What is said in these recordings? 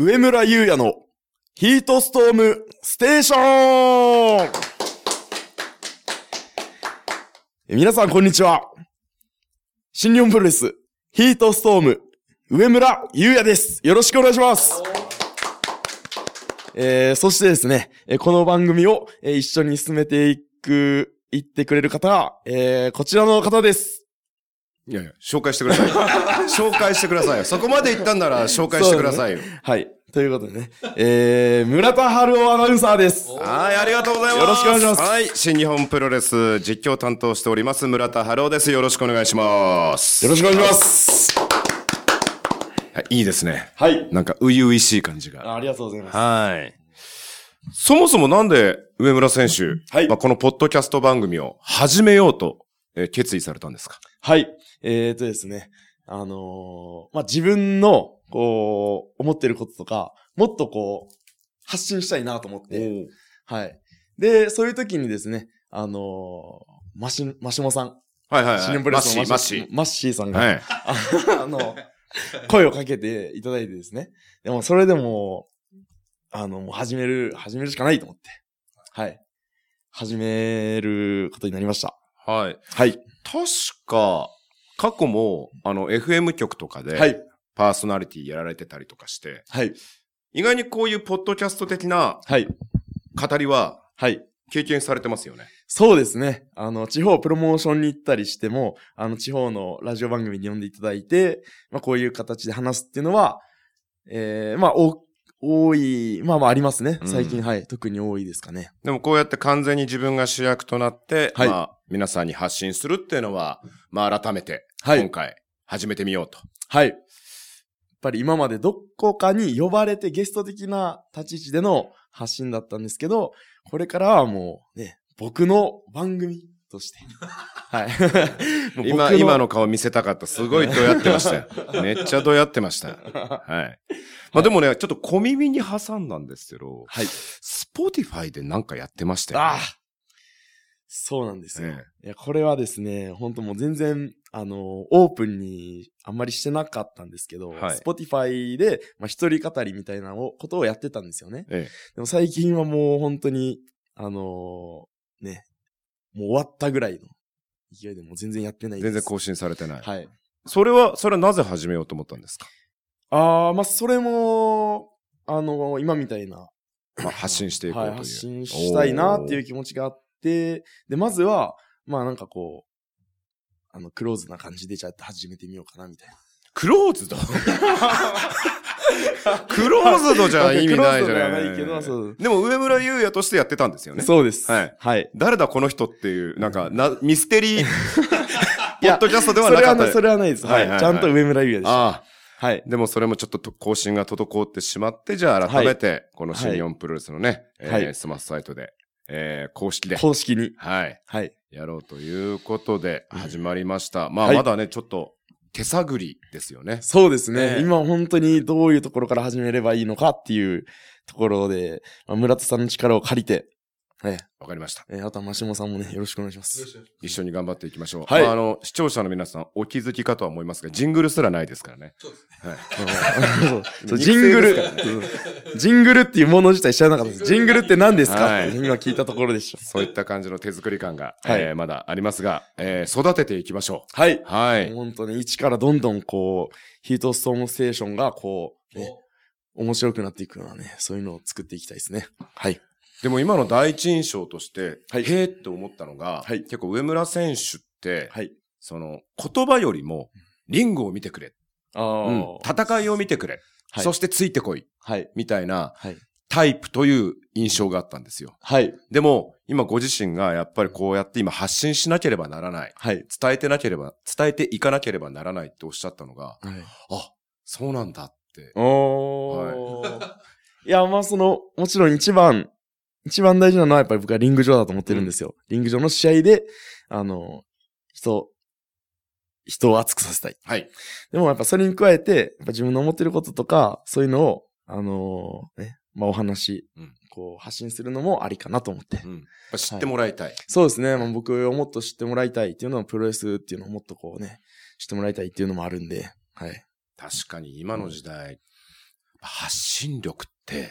上村優也のヒートストームステーション。皆さんこんにちは。新日本プロレスヒートストーム上村優也です。よろしくお願いします。そしてですね、この番組を一緒に進めていってくれる方は、こちらの方です。 いやいや、紹介してください。紹介してくださいよ。そこまで言ったんなら紹介してくださいよ。 ね、はい。ということでね、村田春夫アナウンサーです。 はい、ありがとうございます。 よろしくお願いします。 はい、新日本プロレス実況担当しております村田春夫です。よろしくお願いします。 よろしくお願いします。 はい、いいですね。 はい。 なんか初々しい感じが。 ありがとうございます。 はい。そもそもなんで上村選手、 はい。 このポッドキャスト番組を始めようと、決意されたんですか？ はい。ですね。自分の、思ってることとか、もっと発信したいなと思って。はい。で、そういう時にですね、マシモさん。 はいはいはい。 新日本プロレスのマッシーさんが、はい、声をかけていただいてですね。でも、それでも、もう始めるしかないと思って。はい。始めることになりました。 はい。 はい。 確か、過去も、FM 局とかで、はい。パーソナリティやられてたりとかして、 はい。 意外にこういうポッドキャスト的な、はい。語りは、はい。経験されてますよね。 そうですね。地方プロモーションに行ったりしても、地方のラジオ番組に呼んでいただいて、こういう形で話すっていうのは、多い、ありますね。最近、はい。特に多いですかね。 でもこうやって完全に自分が主役となって、はい。皆さんに発信するっていうのは、改めて、今回、始めてみようと。 はい。やっぱり今までどこかに呼ばれてゲスト的な立ち位置での発信だったんですけど、これからはもうね、僕の番組として。はい。 今の顔見せたかった。すごいどやってましたよ。めっちゃどやってました。はい。でもね、ちょっと小耳に挟んだんですけど、はい。Spotify でなんかやってましたよね。 そうなんですよ。いや、これはですね、本当もう全然、オープンにあんまりしてなかったんですけど、はい、Spotify で、一人語りみたいなことをやってたんですよね。でも最近はもう本当に、もう終わったぐらいの勢いでもう全然やってないです。 全然更新されてない。 はい。 それはなぜ始めようと思ったんですか？ それも、今みたいな。 発信していこうという。 はい、発信したいなっていう気持ちがあって、で、まずは、クローズな感じでじゃあ始めてみようかなみたいな。 クローズドクローズドじゃ意味ないじゃない。 ないけど、そう。 でも上村優也としてやってたんですよね。 そうです。 はい。 はい。 誰だこの人っていう、ミステリー、ポッドキャストではなかった。 それはないです。はい。ちゃんと上村優也でした。 ああ。はい。でもそれもちょっと更新が滞ってしまって、じゃあ改めて、この新日本プロレスのね、スマスサイトで、公式に。はい。はい。やろうということで始まりました。まだね、ちょっと手探りですよね。 そうですね。今本当にどういうところから始めればいいのかっていうところで、村田さんの力を借りて、 わかりました。 あとはマシモさんもね、よろしくお願いします。 一緒に頑張っていきましょう。 はい。 視聴者の皆さんお気づきかとは思いますが、ジングルすらないですからね。そうですね。 はい。ジングルっていうもの自体知らなかったです。ジングルって何ですかって今聞いたところでしょ。 そういった感じの手作り感が、まだありますが、育てていきましょう。 はい。はい。本当に一からどんどんヒートストームステーションが面白くなっていくようなね、そういうのを作っていきたいですね。はい。 でも今の第一印象として、へーって思ったのが、結構上村選手って、言葉よりもリングを見てくれ。戦いを見てくれ。そしてついてこい。みたいなタイプという印象があったんですよ。でも、今ご自身がやっぱりこうやって今発信しなければならない。伝えていかなければならないっておっしゃったのが、あ、そうなんだって。 いや、もちろん一番大事なのはやっぱり僕はリング上だと思ってるんですよ。リング上の試合で、人を熱くさせたい。はい。でもやっぱそれに加えて、やっぱ自分の思ってることとか、そういうのを、お話、発信するのもありかなと思って。 知ってもらいたい。 そうですね。僕をもっと知ってもらいたいっていうのは、プロレスっていうのをもっと知ってもらいたいっていうのもあるんで、はい。 確かに今の時代、 発信力って、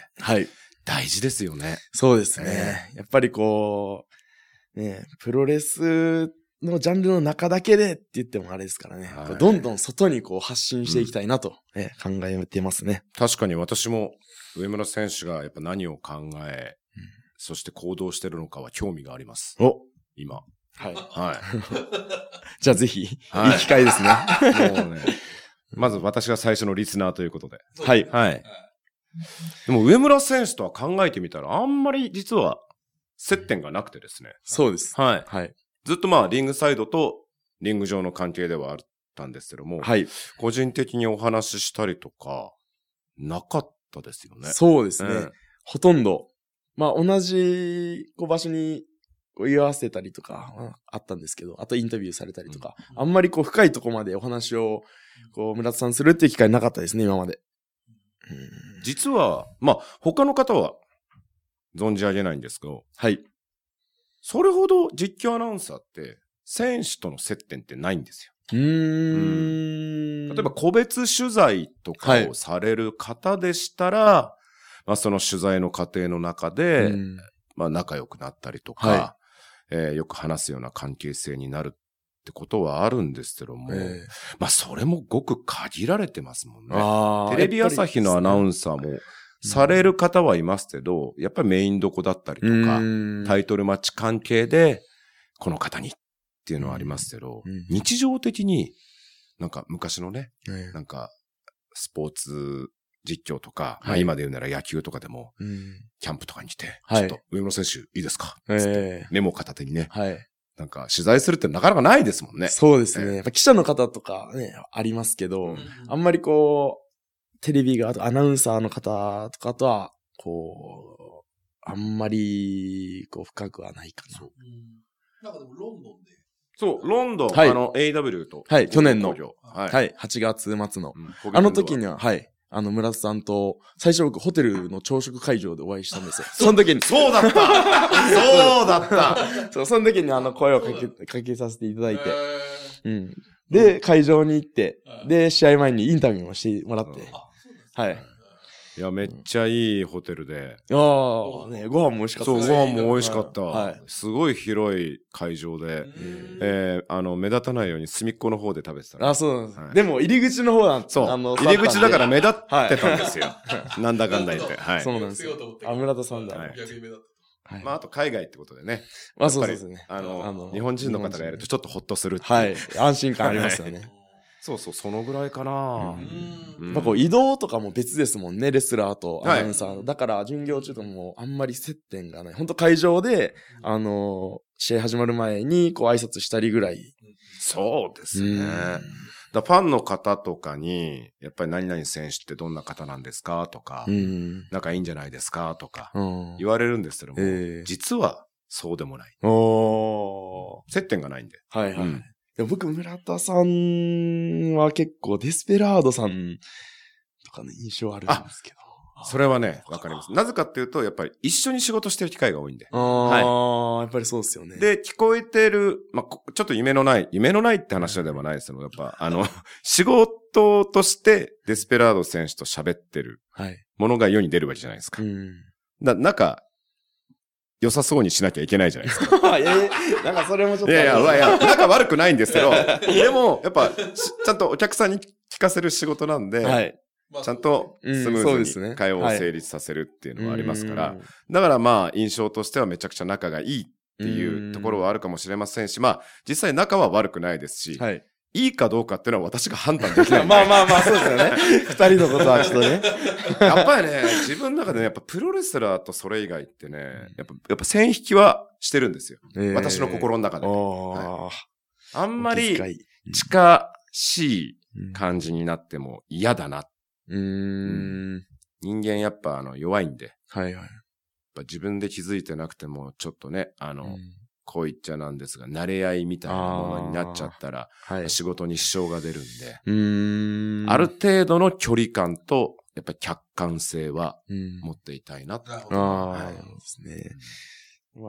はい。 大事ですよね。 そうですね。やっぱりこう、ね、プロレスのジャンルの中だけでって言ってもあれですからね。はい、どんどん外にこう発信していきたいなと、考えてますね。 確かに私も上村選手がやっぱ何を考え、そして行動してるのかは興味があります。今。 はい。 はい。 じゃあぜひ、いい機会ですね。 もうね。まず私が最初のリスナーということで。 はい。 はい。でも上村選手とは考えてみたらあんまり実は接点がなくてですね。 そうです。 はい。 はい。 ずっとまあリングサイドとリング上の関係ではあったんですけども、 はい。 個人的にお話ししたりとか、なかったですよね。 そうですね。ほとんど。まあ同じ場所に居合わせたりとかあったんですけど、あとインタビューされたりとか、あんまり深いとこまでお話を村田さんするっていう機会なかったですね、今まで。 実は、まあ他の方は存じ上げないんですけど、 はい。 それほど実況アナウンサーって選手との接点ってないんですよ。例えば個別取材とかをされる方でしたら、まあその取材の過程の中で、まあ仲良くなったりとか、よく話すような関係性になるってことはあるんですけども、まあそれもごく限られてますもんね。テレビ朝日のアナウンサーもされる方はいますけど、やっぱりメインどこだったりとか、タイトルマッチ関係でこの方にっていうのはありますけど、日常的になんか昔のね、なんかスポーツ実況とか、まあ今で言うなら野球とかでも、キャンプとかに来て、ちょっと上村選手いいですか、メモ片手にね、なんか取材するってなかなかないですもんね。 そうですね。やっぱ記者の方とかね、ありますけど、あんまりテレビが、アナウンサーの方とかとは、あんまり、深くはないかな。そう。 なんかでもロンドンで。 そう、ロンドン、AW と。 はい、去年の。 はい、 8月末の。あの時には、はい。村田さんと、最初僕ホテルの朝食会場でお会いしたんですよ。その時に。 そうだったそうだったそう、その時に声をかけさせていただいて。で、会場に行って、で、試合前にインタビューをしてもらって。はい。 いや、めっちゃいいホテルで。 ああ、ね、ご飯も美味しかったです。そう、ご飯も美味しかった。はい。すごい広い会場で、目立たないように隅っこの方で食べてた。 あ、そうなんです。でも、入り口の方なんそう。入り口だから目立ってたんですよ。なんだかんだ言って。はい。 そうなんですよ。村田さんだ。 まあ、あと海外ってことでね。 まあ、そうですね。 日本人の方がやるとちょっとホッとするっていう。 はい。安心感ありますよね。 そうそう、そのぐらいかな。 移動とかも別ですもんね、レスラーとアナウンサー。だから、巡業中ともあんまり接点がない。本当会場で、試合始まる前に、挨拶したりぐらい。 そうですね。ファンの方とかに、やっぱり何々選手ってどんな方なんですかとか、仲いいんじゃないですかとか、言われるんですけども、実はそうでもない。接点がないんで。 はいはい。僕、村田さんは結構デスペラードさんとかの印象あるんですけど。 それはね、わかります。なぜかっていうと、やっぱり一緒に仕事してる機会が多いんで。 はい。やっぱりそうですよね。 で、聞こえてる、まあ、ちょっと夢のないって話でもないですけど、やっぱ、仕事としてデスペラード選手と喋ってるものが世に出るわけじゃないですか。なんか、良さそうにしなきゃいけないじゃないですか。 なんかそれもちょっと。 いや、仲悪くないんですけど、でも、やっぱ、ちゃんとお客さんに聞かせる仕事なんで、ちゃんとスムーズに会話を成立させるっていうのはありますから、だからまあ、印象としてはめちゃくちゃ仲がいいっていうところはあるかもしれませんし、まあ、実際仲は悪くないですし、いいかどうかっていうのは私が判断できない。 まあ、そうですよね。二人のことはちょっとね。 やっぱりね、自分の中でね、やっぱプロレスラーとそれ以外ってね、やっぱ線引きはしてるんですよ。私の心の中で。あんまり近しい感じになっても嫌だな。人間やっぱ弱いんで。やっぱ自分で気づいてなくても、ちょっとね、こう言っちゃなんですが、慣れ合いみたいなものになっちゃったら、仕事に支障が出るんで、ある程度の距離感と、やっぱり客観性は持っていたいなって。 ですね。まあまあ、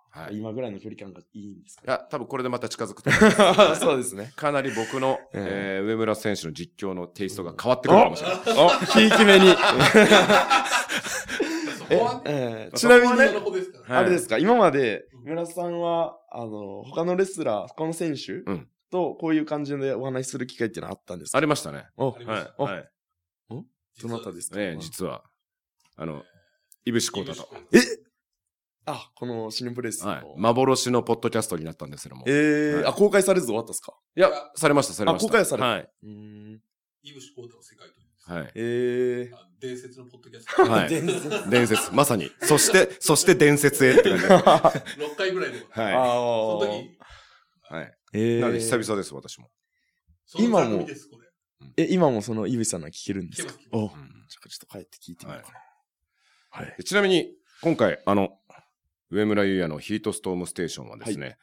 はい、今ぐらいの距離感がいいんですか？ いや、多分これでまた近づくと思います。 そうですね。 かなり僕の、上村選手の実況のテイストが変わってくるかもしれない。 ひいき目に。ちなみに、あれですか、今まで、村さんは、他のレスラー、他の選手とこういう感じでお話しする機会っていうのはあったんですか？ ありましたね。 はい。はい。どなたですか？ 実は、いぶしこうたと。 このシネプレスの、 はい。幻のポッドキャストになったんですけども。 公開されず終わったんですか？ いや、されました。 公開された。 はい。 いぶしこうたの世界という。 はい。 伝説のポッドキャスト。 はい。伝説。まさに。そして伝説へって感じ。 6回ぐらいで。 はい。 その時。 はい。なので久々です、私も。 今も、今もそのいぶしさんの聞けるんですか？ちょっと帰って聞いてみようかな。 はい。ちなみに、今回、上村優也のヒートストームステーションはですね、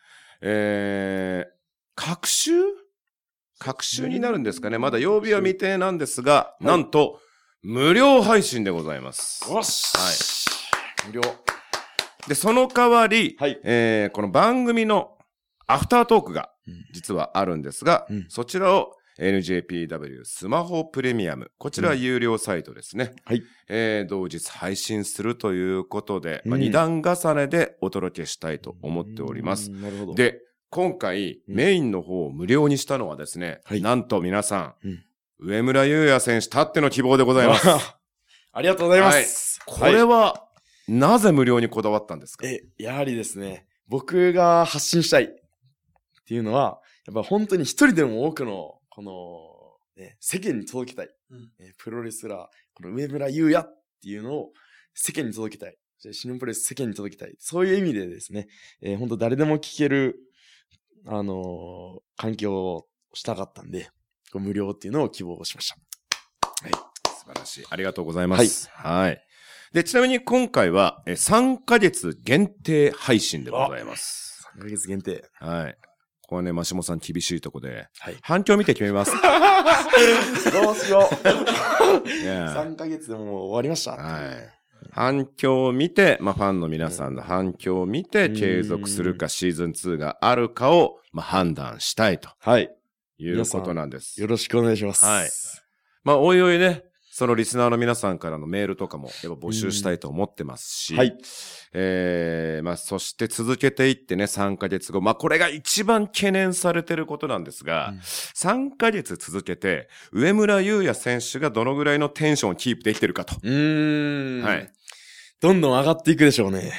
隔週になるんですかね。まだ曜日は未定なんですが、なんと、無料配信でございます。 よし。 はい。無料。で、その代わり、この番組のアフタートークが、実はあるんですが、そちらを、NJPW スマホプレミアム。こちらは有料サイトですね。 はい。 同日配信するということで、2段重ねでお届けしたいと思っております。 なるほど。 で、今回、メインの方を無料にしたのはですね、なんと皆さん、上村優也選手たっての希望でございます。 ありがとうございます。 これは、なぜ無料にこだわったんですか？ やはりですね、僕が発信したいっていうのは、やっぱ本当に一人でも多くのこの、世間に届けたい、プロレスラー、この上村優也っていうのを世間に届けたい。シネプレス世間に届けたい。そういう意味でですね、本当誰でも聞ける、環境をしたかったんで、無料っていうのを希望しました。 はい。素晴らしい。ありがとうございます。はい。で、ちなみに今回は、3ヶ月限定配信でございます。 3ヶ月限定。 はい。ここはね、マシモさん厳しいとこで、反響見て決めます。 どうしよう。3ヶ月でもう終わりました。 はい。反響を見て、ファンの皆さんの反響を見て、継続するかシーズン2があるかを、判断したいと。 はい。 いうことなんです。 よろしくお願いします。 はい。おいおいね、そのリスナーの皆さんからのメールとかもやっぱ募集したいと思ってますし、はい。そして続けていってね、3ヶ月後。これが一番懸念されてることなんですが、3ヶ月続けて、上村優也選手がどのぐらいのテンションをキープできてるかと。 はい。どんどん上がっていくでしょうね。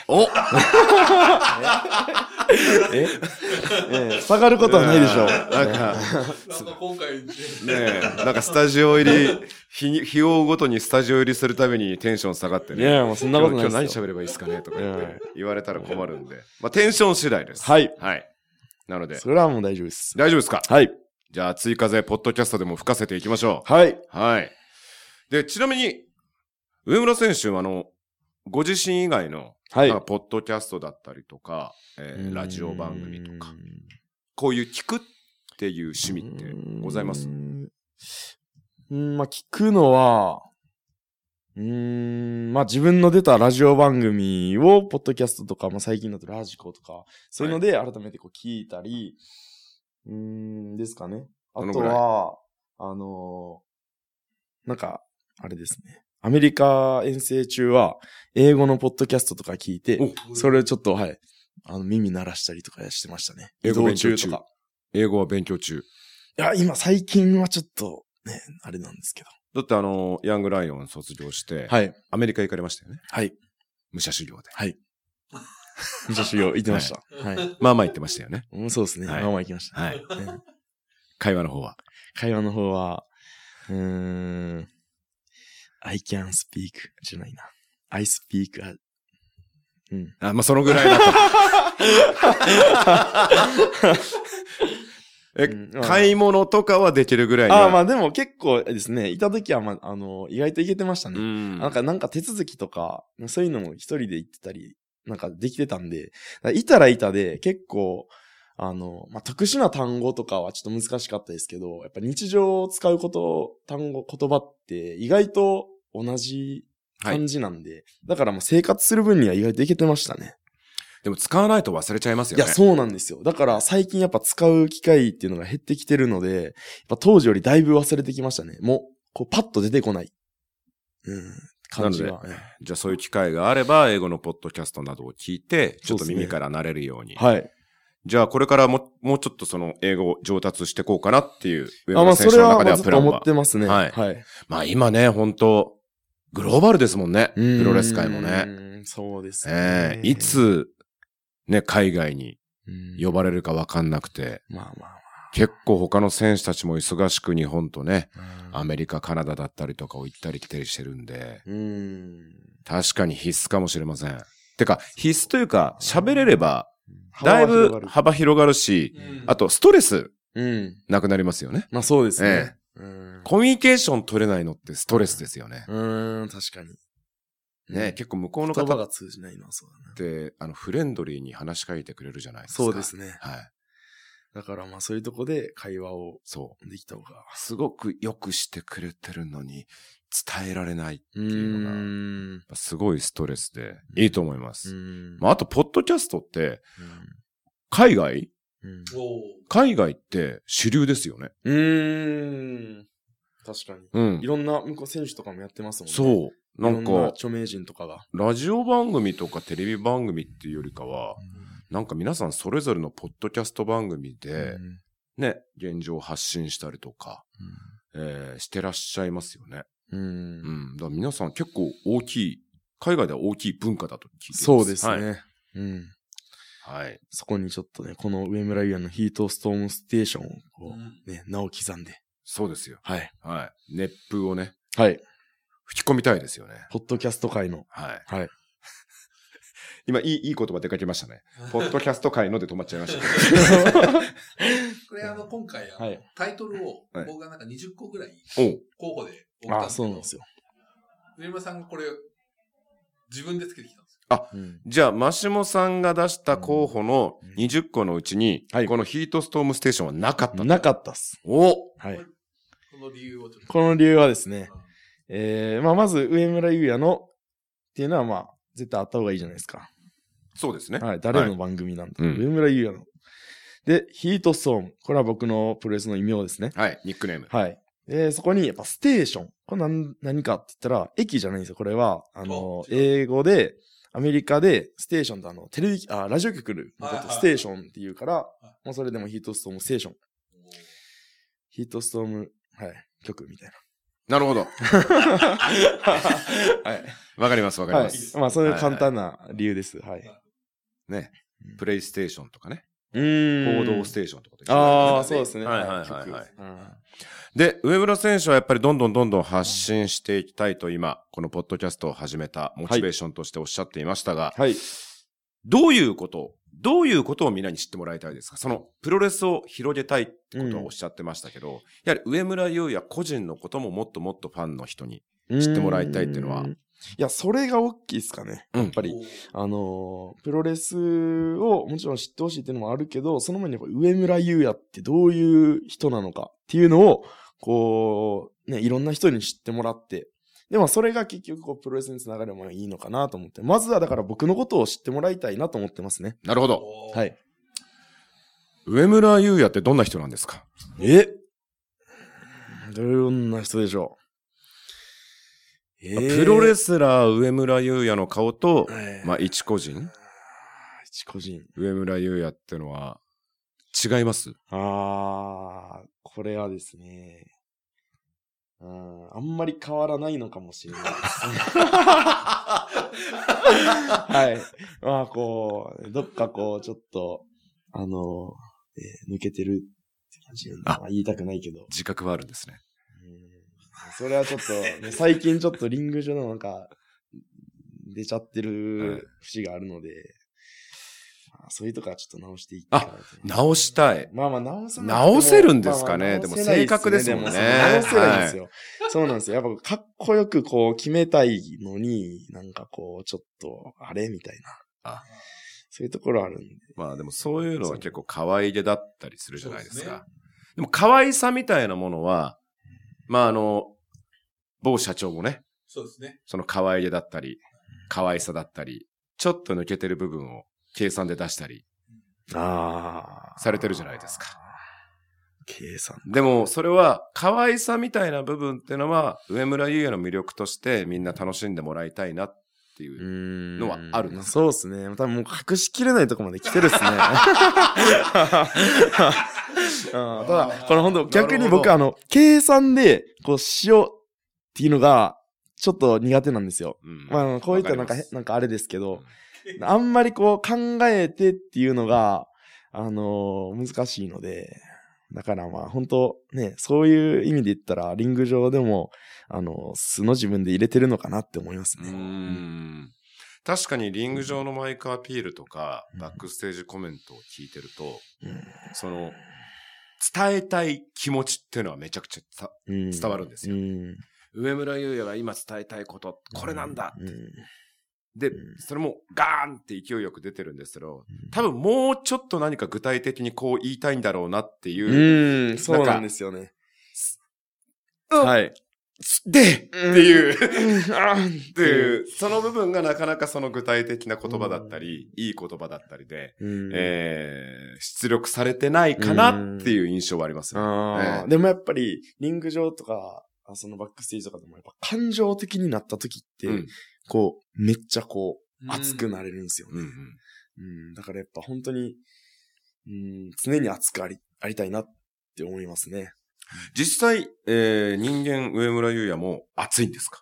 下がることはないでしょう。 なんか今回ねなんかスタジオ入り、日を追うごとにスタジオ入りするためにテンション下がってね。 いや、もうそんなことないですよ。 今日何喋ればいいですかねとか言われたら困るんで。テンション次第です。 はい。 はい。なので。 それはもう大丈夫です。 大丈夫ですか？ はい。 じゃあ、追加でポッドキャストでも吹かせていきましょう。はい。 はい。で、ちなみに、上村選手はご自身以外の、ポッドキャストだったりとか、ラジオ番組とか、こういう聞くっていう趣味ってございます？ 聞くのは、自分の出たラジオ番組を、ポッドキャストとか、最近だとラジコとか、そういうので改めて聞いたり、ですかね。あとは、あれですね。アメリカ遠征中は、英語のポッドキャストとか聞いて、それをちょっと、耳鳴らしたりとかしてましたね。 英語勉強中とか。英語は勉強中。 いや、今、最近はちょっと、ね、あれなんですけど。 だってヤングライオン卒業して、アメリカ行かれましたよね。 はい。 武者修行で。 はい。武者修行行ってました。はい。 まあまあ行ってましたよね。 そうですね。まあまあ行きました。 はい。会話の方は I can speak じゃないな。I speak そのぐらいだと。買い物とかはできるぐらいでも結構ですね、いた時は、意外といけてましたね。なんか手続きとか、そういうのも一人で行ってたり、できてたんで、いたらいたで結構、特殊な単語とかはちょっと難しかったですけど、やっぱ日常を使う言葉って意外と同じ感じなんで、だからもう生活する分には意外といけてましたね。 でも使わないと忘れちゃいますよね。 いや、そうなんですよ。だから最近やっぱ使う機会っていうのが減ってきてるので、やっぱ当時よりだいぶ忘れてきましたね。もう、こうパッと出てこない。感じが。 じゃあそういう機会があれば、英語のポッドキャストなどを聞いて、ちょっと耳から慣れるように。 はい。 じゃあこれからもうちょっとその英語を上達していこうかなっていう、 まあそれはずっと思ってますね。はい。 まあ今ね、本当グローバルですもんね。プロレス界もね。 そうですね。 いつ、ね、海外に呼ばれるかわかんなくて。結構他の選手たちも忙しく日本とね、アメリカ、カナダだったりとかを行ったり来たりしてるんで、確かに必須かもしれません。てか、必須というか、喋れれば、だいぶ幅広がるし、あとストレス、なくなりますよね。 まあそうですね。 コミュニケーション取れないのってストレスですよね。 確かに。 ね、結構向こうの方言葉が通じないのはそうだね。で、フレンドリーに話しかけてくれるじゃないですか。 そうですね。 はい。 だからまあそういうとこで会話をできた方が。 すごくよくしてくれてるのに伝えられないっていうのが、すごいストレスでいいと思います。まあ、あと、ポッドキャストって、海外って主流ですよね。 確かに。いろんな向こう選手とかもやってますもんね。 そう。なんか、 著名人とかが。 ラジオ番組とかテレビ番組っていうよりかは、なんか皆さんそれぞれのポッドキャスト番組で、ね、現状発信したりとか、してらっしゃいますよね。だから皆さん結構大きい、海外では大きい文化だと聞いています。 そうですね。 はい。 そこにちょっとね、この上村優也のヒートストームステーションをね、名を刻んで。 そうですよ。 はい。 はい。熱風をね。 はい。 吹き込みたいですよね。 ポッドキャスト界の。 はい。 はい。 今、いい言葉出かけましたね。ポッドキャスト界ので止まっちゃいました。 これ今回タイトルを僕がなんか20個ぐらい候補で送ったんですけど。そうなんですよ。 上村さんがこれ自分でつけてきたんですよ。じゃあ、マシモさんが出した候補の20個のうちに、このヒートストームステーションはなかった。 なかったっす。 はい。 この理由をちょっと。 この理由はですね、まず上村優也のっていうのはまあ、絶対あった方がいいじゃないですか。 そうですね。 はい。誰の番組なんだ、上村優也の。で、ヒートストーム。これは僕のプロレスの異名ですね。 はい。ニックネーム。 はい。そこにやっぱステーション。これ何かって言ったら、駅じゃないんですよ。これは、英語で、アメリカで、ステーションとラジオ局のことステーションって言うから、もうそれでもヒートストームステーション。ヒートストーム、局みたいな。なるほど。 はい。 わかります、わかります。 まあ、そういう簡単な理由です。はい。 ね。プレイステーションとかね。報道ステーションとか。 そうですね。 で、上村選手はやっぱりどんどん発信していきたいと今、このポッドキャストを始めたモチベーションとしておっしゃっていましたが、どういうことをみんなに知ってもらいたいですか？そのプロレスを広げたいってことはおっしゃってましたけど、やはり上村優也個人のことももっともっとファンの人に知ってもらいたいっていうのは、 いや、それが大きいですかね。やっぱり、プロレスをもちろん知ってほしいっていうのもあるけど、その前にやっぱ上村優也ってどういう人なのかっていうのを、こう、ね、いろんな人に知ってもらって、でもそれが結局プロレスにつながればいいのかなと思って、まずはだから僕のことを知ってもらいたいなと思ってますね。 なるほど。 はい。 上村優也ってどんな人なんですか？ どんな人でしょう？ プロレスラー上村優也の顔と、まあ一個人上村優也ってのは違います？ これはですね、あんまり変わらないのかもしれないですね。はい。まあどっかちょっと、抜けてるって感じ言いたくないけど。 自覚はあるんですね。 それはちょっと、ね、最近ちょっとリング上の出ちゃってる節があるので、そういうとこはちょっと直していきたい。 直したい。 まあ直せるんですかね。でも正確ですもんね。 直せないんですよ。そうなんですよ。やっぱかっこよく決めたいのに、ちょっと、あれみたいな。そういうところあるんで。 まあでもそういうのは結構可愛げだったりするじゃないですか。でも可愛さみたいなものは、まあ某社長もね。 そうですね。 その可愛げだったり、可愛さだったり、ちょっと抜けてる部分を計算で出したり、されてるじゃないですか。 計算。 でも、それは、可愛さみたいな部分っていうのは、上村優也の魅力としてみんな楽しんでもらいたいなっていうのはあるんです。 そうですね。多分もう隠しきれないとこまで来てるっすね。ただ、これ本当逆に僕計算で、こうしようっていうのが、ちょっと苦手なんですよ。こういったなんかあれですけど、あんまりこう考えてっていうのが、難しいので、だからまあ本当ね、そういう意味で言ったら、リング上でも、素の自分で入れてるのかなって思いますね。 確かにリング上のマイクアピールとか、バックステージコメントを聞いてると、その、伝えたい気持ちっていうのはめちゃくちゃ伝わるんですよ。上村優也が今伝えたいこと、これなんだって。で、それもガーンって勢いよく出てるんですけど、多分もうちょっと何か具体的にこう言いたいんだろうなっていう。そうなんですよね。 はい。でっていう、その部分がなかなかその具体的な言葉だったり、いい言葉だったりで、出力されてないかなっていう印象はありますね。 でもやっぱり、リング上とか、そのバックステージとかでもやっぱ感情的になった時って、こう、めっちゃこう、熱くなれるんですよね。だからやっぱ本当に、常に熱くありたいなって思いますね。 実際、人間上村優也も熱いんですか？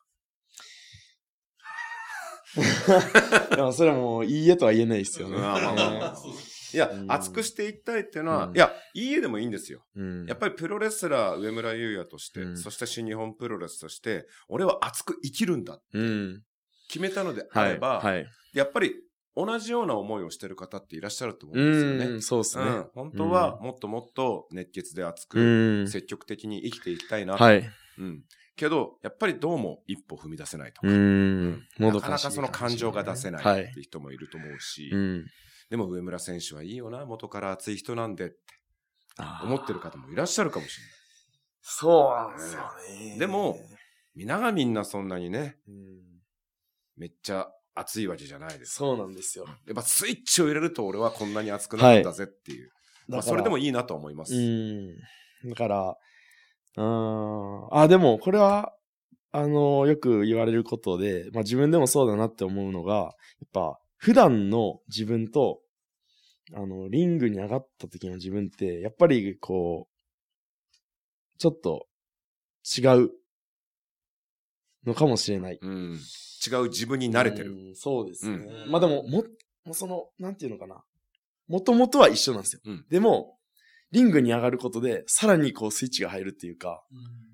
でもそれはもういいえとは言えないですよね。 いや、熱くしていきたいっていうのは、いや、いいえでもいいんですよ。やっぱりプロレスラー上村優也として、そして新日本プロレスとして、俺は熱く生きるんだって決めたのであれば、やっぱり同じような思いをしてる方っていらっしゃると思うんですよね。 そうですね。 本当はもっともっと熱血で熱く、積極的に生きていきたいな。けど、やっぱりどうも一歩踏み出せないとか、なかなかその感情が出せないって人もいると思うし、でも上村選手はいいよな、元から熱い人なんでって思ってる方もいらっしゃるかもしれない。 そうなんですよね。 でも、皆がみんなそんなにね、めっちゃ熱いわけじゃないです。 そうなんですよ。 やっぱスイッチを入れると俺はこんなに熱くなるんだぜっていう。それでもいいなと思います。 だから、でもこれは、よく言われることで、自分でもそうだなって思うのが、やっぱ、普段の自分と、リングに上がった時の自分って、やっぱりこう、ちょっと違うのかもしれない。 違う自分に慣れてる。 そうですね。でも、なんていうのかな。もともとは一緒なんですよ。でも、リングに上がることで、さらにこうスイッチが入るっていうか、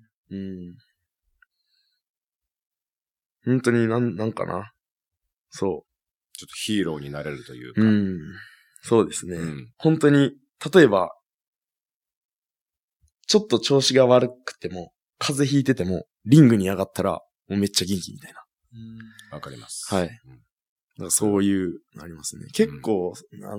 本当になんかな。そう。 ちょっとヒーローになれるというか。 そうですね。本当に、例えば、ちょっと調子が悪くても、風邪ひいてても、リングに上がったら、もうめっちゃ元気みたいな。 わかります。 はい。だからそういうのありますね。結構、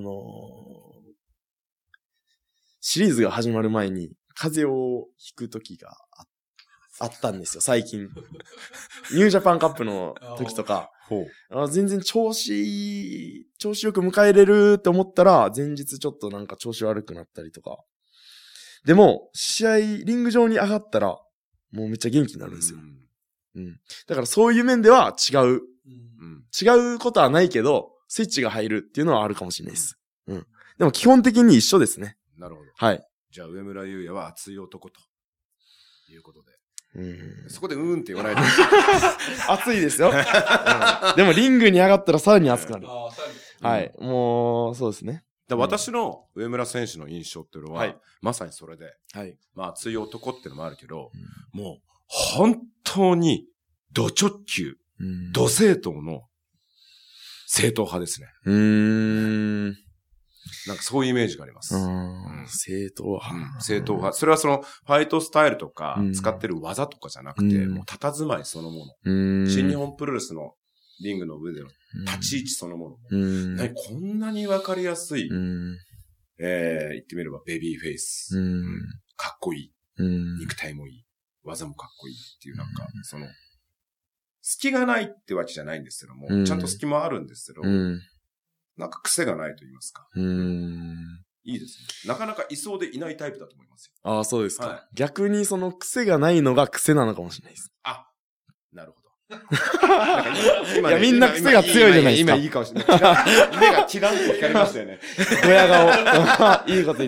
シリーズが始まる前に、風邪をひく時があったんですよ、最近。ニュージャパンカップの時とか、全然調子よく迎えれるって思ったら、前日ちょっとなんか調子悪くなったりとか。でも、リング上に上がったら、もうめっちゃ元気になるんですよ。だからそういう面では違うことはないけど、スイッチが入るっていうのはあるかもしれないです。でも基本的に一緒ですね。 なるほど。 はい。 じゃあ、上村優也は熱い男ということで。そこでって言わないで。 熱いですよ。でもリングに上がったらさらに熱くなる。はい。もう、そうですね。 私の上村選手の印象っていうのは、まさにそれで、熱い男っていうのもあるけど、もう、本当に、ド直球、ド正統の正統派ですね。なんかそういうイメージがあります。 正統派。 正統派。それはその、ファイトスタイルとか、使ってる技とかじゃなくて、もう佇まいそのもの。新日本プロレスのリングの上での立ち位置そのもの。こんなにわかりやすい、言ってみればベビーフェイス。かっこいい。肉体もいい。技もかっこいいっていうなんか、その、隙がないってわけじゃないんですけども、ちゃんと隙もあるんですけど、 なんか癖がないと言いますか。いいですね。なかなかいそうでいないタイプだと思いますよ。 ああ、そうですか。はい、逆にその癖がないのが癖なのかもしれないです。 あ、なるほど。 いや、みんな癖が強いじゃないですか。 今いいかもしれない。目がキランと光りましたよね。 ドヤ顔。いいこと言った。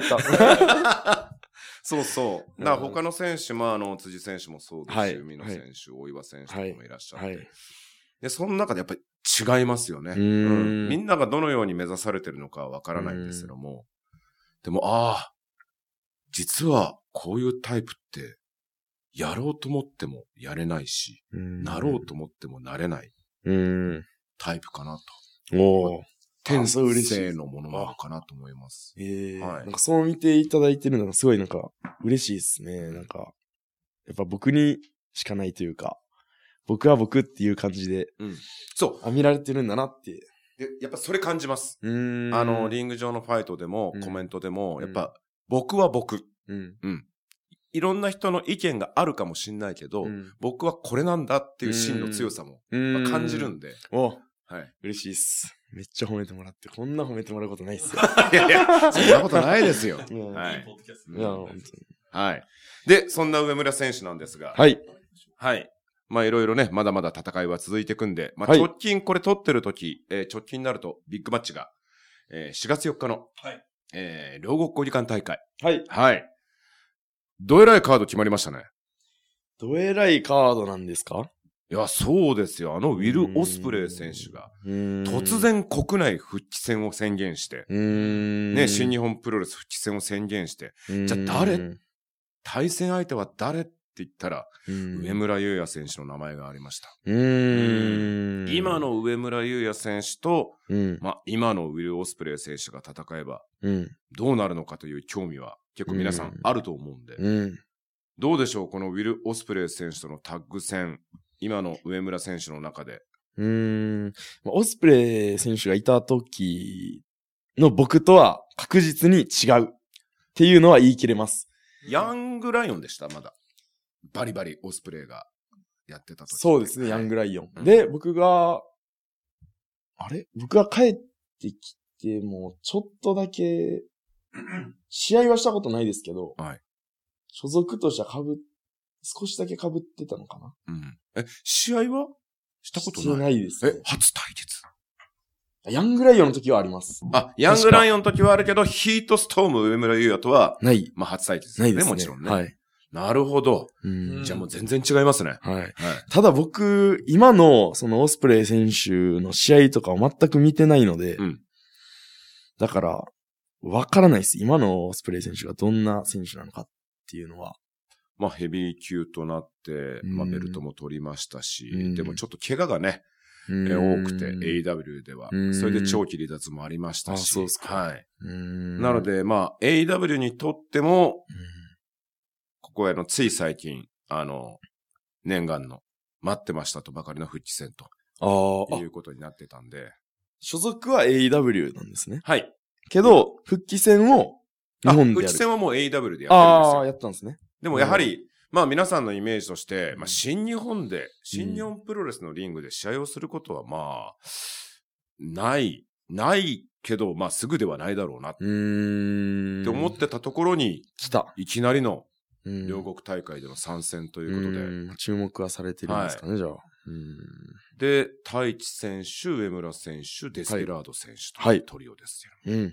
そうそう。だから他の選手も、辻選手もそうですし、海野選手、大岩選手とかもいらっしゃって。で、その中でやっぱり違いますよね。みんながどのように目指されてるのかはわからないんですけども。でも、実はこういうタイプって、やろうと思ってもやれないし、なろうと思ってもなれないタイプかなと。天性のものなのかなと思います。 なんかそう見ていただいてるのがすごいなんか嬉しいですね。なんか、やっぱ僕にしかないというか、僕は僕っていう感じで、 そう。 見られてるんだなって。 で、やっぱそれ感じます。リング上のファイトでも、コメントでも、やっぱ、僕は僕。いろんな人の意見があるかもしんないけど、僕はこれなんだっていう芯の強さも感じるんで。 はい。嬉しいっす。めっちゃ褒めてもらって、こんな褒めてもらうことないっすよ。 いやいや、そんなことないですよ。はい。 いや、本当に。はい。で、そんな上村選手なんですが。 はい。 はい。まあいろいろね、まだまだ戦いは続いていくんで、まあ直近これ撮ってる時、直近になるとビッグマッチが、4月4日の、両国国技館大会。 はい。 はい。どえらいカード決まりましたね。 どえらいカードなんですか？ いや、そうですよ。ウィル・オスプレイ選手が、突然国内復帰戦を宣言して、ね、新日本プロレス復帰戦を宣言して、じゃあ対戦相手は誰って言ったら、上村優也選手の名前がありました。今の上村優也選手と、今のウィル・オスプレイ選手が戦えば、どうなるのかという興味は結構皆さんあると思うんで、どうでしょう、このウィル・オスプレイ選手とのタッグ戦、今の上村選手の中で。 オスプレイ選手がいた時の僕とは確実に違うっていうのは言い切れます。 ヤングライオンでした、まだ。バリバリオスプレイがやってた時。 そうですね、ヤングライオン。で、僕が帰ってきても、ちょっとだけ、試合はしたことないですけど、所属としては少しだけ被ってたのかな。 試合はしたことない？ してないですね。 初対決？ ヤングライオンの時はあります。 ヤングライオンの時はあるけど、ヒートストーム上村優也とは、 ない。 初対決ですね。ないですね。もちろんね。 はい。 なるほど。じゃあもう全然違いますね。 はい。ただ僕、今のそのオスプレイ選手の試合とかを全く見てないので、だから、わからないです。今のオスプレイ選手がどんな選手なのかっていうのは。 ヘビー級となって、ベルトも取りましたし、でもちょっと怪我がね、多くて、AEW では。それで長期離脱もありましたし。 そうですか。 はい。なので、AEW にとっても、ここへのつい最近、念願の待ってましたとばかりの復帰戦ということになってたんで。 所属は AEW なんですね。 はい。 けど、復帰戦を日本でやる。 復帰戦はもう AEW でやってるんですよ。 やったんですね。 でもやはり、皆さんのイメージとして、新日本プロレスのリングで試合をすることはないけど、すぐではないだろうなって思ってたところに、いきなりの両国大会での参戦ということで。 注目はされてるんですかね、じゃあ。 で、太一選手、上村選手、デスペラード選手というトリオですよ。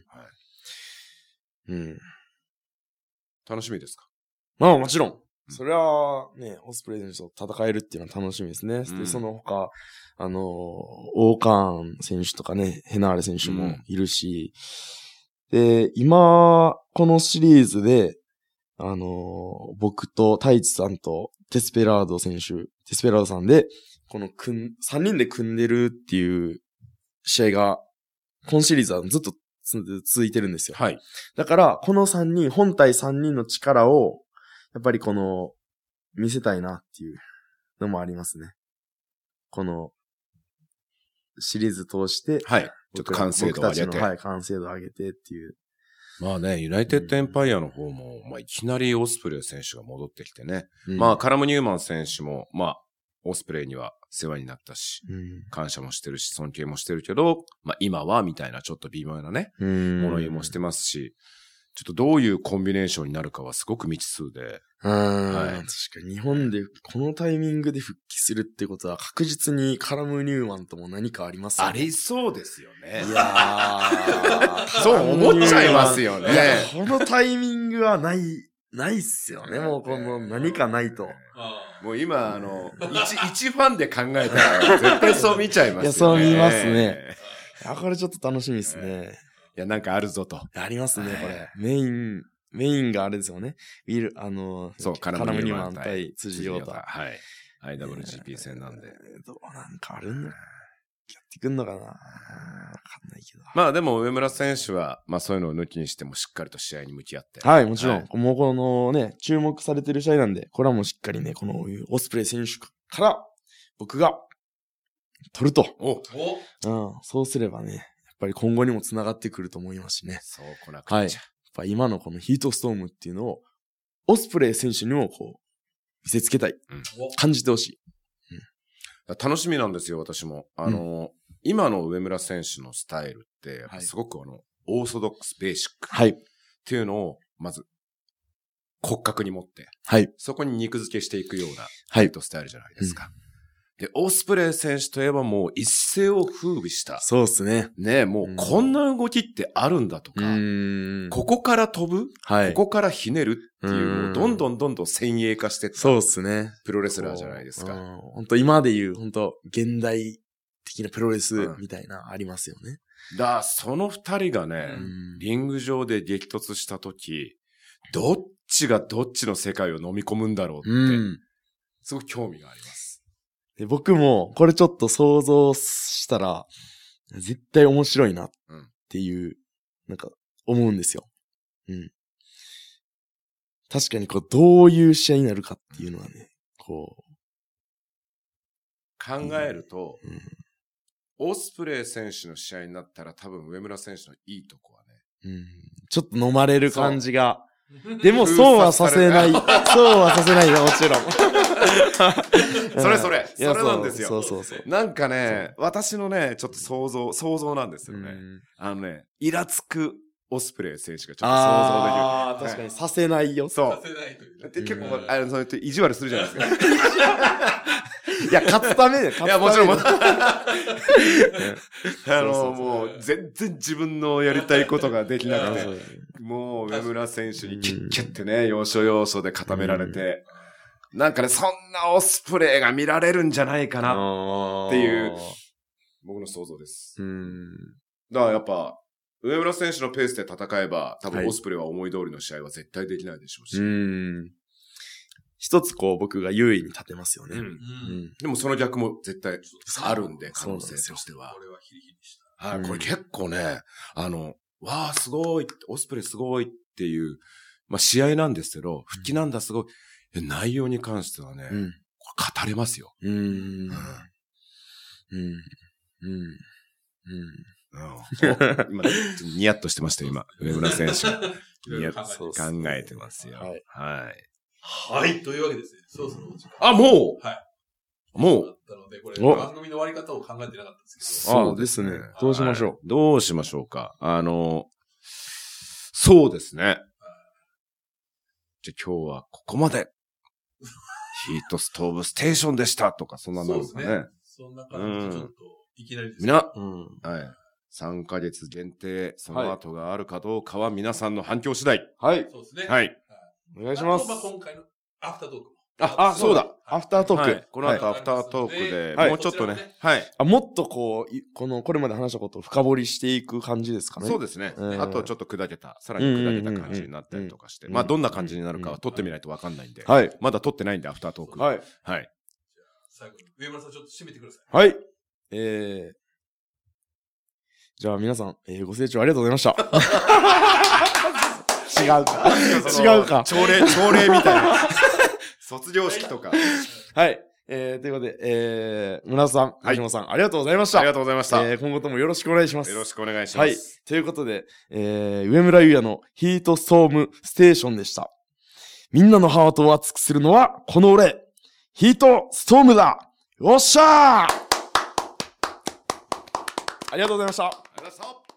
楽しみですか？ もちろん。それはね、オスプレイ選手と戦えるっていうのは楽しみですね。で、その他、オーカーン選手とかね、ヘナーレ選手もいるし、で、今、このシリーズで、僕と太一さんとデスペラードさんで、この3人で組んでるっていう試合が、今シリーズはずっと続いてるんですよ。 はい。 だから、この本体3人の力を、やっぱり見せたいなっていうのもありますね。この、シリーズ通して、 はい。ちょっと完成度を上げて。 完成度を上げてっていう。 ユナイテッドエンパイアの方も、いきなりオスプレイ選手が戻ってきてね。カラム・ニューマン選手も、オスプレイには世話になったし、感謝もしてるし、尊敬もしてるけど、まあ今はみたいなちょっと微妙なね、物言いもしてますし、ちょっとどういうコンビネーションになるかはすごく未知数で。 はい、確かに日本でこのタイミングで復帰するってことは確実にカラム・ニューマンとも何かありますよね。 ありそうですよね。 いやー、そう思っちゃいますよね。いや、 このタイミングはないっすよね。もうこの何かないと。 もう今、一ファンで考えたら絶対そう見ちゃいますよね。いや、 そう見ますね。これちょっと楽しみですね。 いや、なんかあるぞと。 ありますね、これ。メインがあれですよね。 そう、 カラムニューマン対辻陽太。 はい。IWGP 戦なんで。 どうなんかあるんだ。やってくんのかなわかんないけど。 まあでも上村選手は、まあそういうのを抜きにしてもしっかりと試合に向き合って。 はい、もちろん。もうこのね、注目されてる試合なんで、これはもうしっかりね、このオスプレイ選手から僕が取ると。そうすればね、やっぱり今後にも繋がってくると思いますしね。 そうこなくちゃ。はい。やっぱ今のこのヒートストームっていうのを、オスプレイ選手にもこう、見せつけたい。感じてほしい。 楽しみなんですよ、私も。今の上村選手のスタイルって、すごくオーソドックス、ベーシック。はい。っていうのを、まず、骨格に持って、はい。そこに肉付けしていくような、はい。スタイルじゃないですか。で、オスプレイ選手といえばもう一世を風靡した。 そうですね。 ね、もうこんな動きってあるんだとか、ここから飛ぶ、はい、ここからひねるっていうのをどんどん先鋭化してった。 そうですね。 プロレスラーじゃないですか。 本当今でいう本当現代的なプロレスみたいなありますよね。 その二人がね、リング上で激突したとき、どっちがどっちの世界を飲み込むんだろうって、すごく興味があります。 で僕もこれちょっと想像したら絶対面白いなっていう、なんか思うんですよ。確かにこうどういう試合になるかっていうのはね、こう考えると、オスプレイ選手の試合になったら多分上村選手のいいとこはね、 ちょっと飲まれる感じが。でもそうはさせない。そうはさせないよ、もちろん。 それなんですよ。 そう。 なんかね、私のね、ちょっと想像なんですよね。イラつくオスプレイ選手がちょっと想像できる。確かにさせないよ。 そう。 させないという。 で結構、そうやって意地悪するじゃないですか。 いや、勝つためで、 いや、もちろん。もう、全然自分のやりたいことができなくて、もう、上村選手にキュッキュッてね、要所で固められて、なんかね、そんなオスプレイが見られるんじゃないかなっていう、僕の想像です。だからやっぱ、上村選手のペースで戦えば、多分オスプレイは思い通りの試合は絶対できないでしょうし。 一つこう僕が優位に立てますよね。 でもその逆も絶対あるんで、可能性としては。 これはヒリヒリした。 はい、これ結構ね、わあ、すごい、オスプレイすごいっていう、まあ試合なんですけど、復帰なんだすごい。内容に関してはね、これ語れますよ。今、ニヤッとしてましたよ、今。上村選手。ニヤッと考えてますよ。はい。 はい。というわけですね。そろそろお時間。 あ、もうはい。 もうだったので、これ、番組の終わり方を考えてなかったんですけど。 そうですね。どうしましょう。 どうしましょうか。そうですね。じゃあ今日はここまで。ヒートストーブステーションでしたとか、そんなのですかね。 そんな感じでちょっと、いきなりですね。はい。3ヶ月限定、その後があるかどうかは皆さんの反響次第。 はい。 そうですね。 はい。 お願いします。 今回のアフタートークも。 そうだ。 アフタートーク。 この後アフタートークで、もうちょっとね。はい。 もっとこう、これまで話したことを深掘りしていく感じですかね。 そうですね。あとちょっとさらに砕けた感じになったりとかして。まあどんな感じになるかは撮ってみないとわかんないんで。はい。まだ撮ってないんで、アフタートーク。 はい。 はい。 じゃあ、最後に、上村さんちょっと締めてください。 はい。じゃあ皆さん、ご清聴ありがとうございました。違うか。 朝礼みたいな。卒業式とか。 はい。ということで、村田さん、橋本さん、ありがとうございました。 ありがとうございました。 今後ともよろしくお願いします。 よろしくお願いします。 はい。ということで、上村優也のヒートストームステーションでした。みんなのハートを熱くするのは、この俺。ヒートストームだ。 よっしゃーありがとうございました。 ありがとうございました。